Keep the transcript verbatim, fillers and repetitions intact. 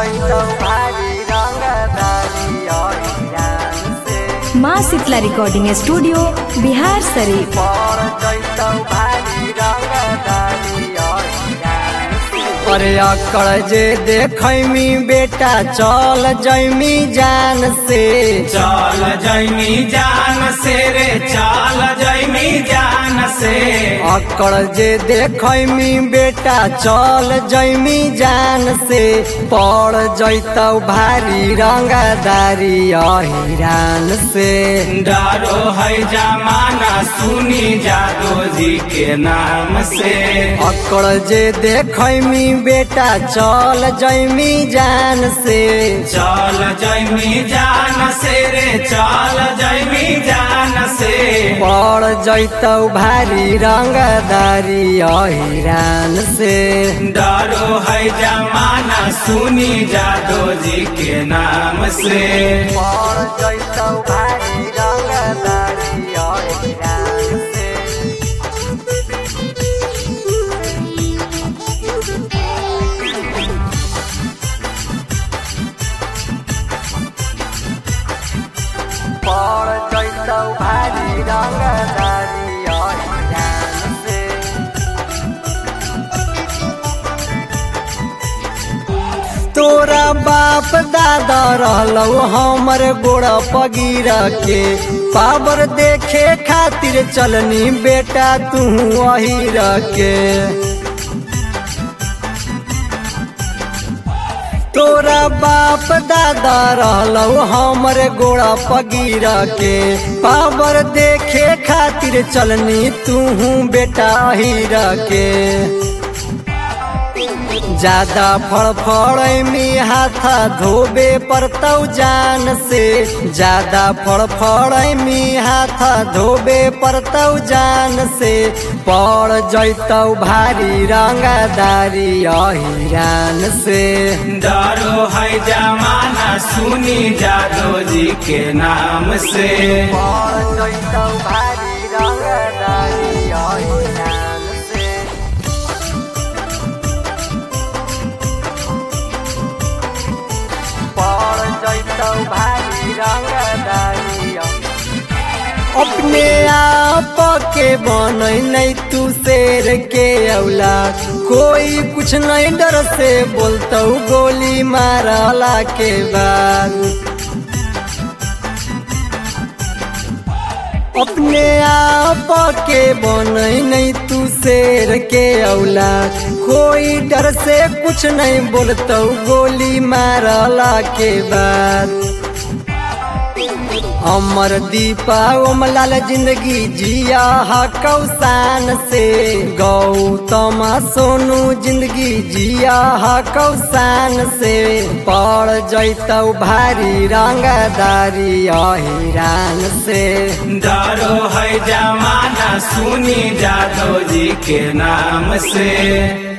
जैतौ भारी रंगदारी अहिरान से। माँ शीतला रिकॉर्डिंग स्टूडियो बिहार शरीफ। पड़ जैतौ भारी रंगदारी अहिरान से। अरे अकड़ जे देखैमी बेटा चल जैमी जान से। चल जैमी जान से रे चल जैमी जान से। अकड़ जे देखैमी बेटा चल जैमी जान से। पड़ जैतौ भारी रंगदारी अहिरान से। डरो है जमाना सुनी जादो जी के नाम से। अकड़ जे देखैमी बेटा चल जैमी जान से। चल जैमी जान से रे चल जैमी जान से। पड़ जैतौ भारी रंगदारी अहिरान से। डरो है जमाना सुनी जादो जी के नाम से। पड़ जैतौ भारी रंगदारी अहिरान से। पड़ जैतौ भारी रंगदारी अहिरान से। तोरा बाप दादा रहलौ हमर गोड़ा पगीर के। पावर देखे खातिर चलनी बेटा तू अहिर के। तोरा बाप दादा रहलौ हमर गोड़ा पगीर के। पावर देखे खातिर चलनी तू बेटा अहिर के। ज्यादा फड़फड़ में हाथा धोबे पड़तौ जान से। ज्यादा फड़फड़ में हाथा धोबे पड़तौ जान से। पड़ जैतौ भारी रंगदारी अहिरान से। डरो है जमाना सुनी जादो जी के नाम से। पड़ जैतौ भारी रंगदारी अहिरान से। पड़ जैतौ भारी रंगदारी अपने आप के बनै नहीं तू शेर के औलाद। कोई कुछ नहीं डर से बोलतौ गोली मारला के बाद। अपने आप के बनै नहीं तू शेर के औलाद। कोई डर से कुछ नहीं बोलतौ गोली मारला के बाद। अमर दीपा ओमलाल जिंदगी जिया हकौ शान से। गौतम सोनू जिंदगी जिया हकौ शान से। पड़ जैतौ भारी रंगदारी अहिरान से। डरो है जमाना सुनी जादो जी के नाम से।